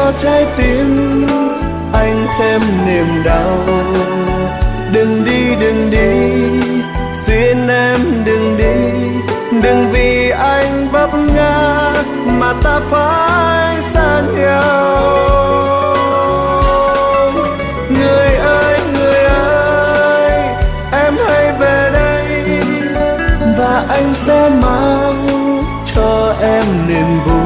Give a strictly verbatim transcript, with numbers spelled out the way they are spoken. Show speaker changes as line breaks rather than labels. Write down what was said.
cho trái tim anh thêm niềm đau. Đừng đi, đừng đi, xin em đừng đi, đừng vì anh vấp ngã mà ta phải xa nhau. Người ơi, người ơi, em hãy về đây và anh sẽ mang cho em niềm vui.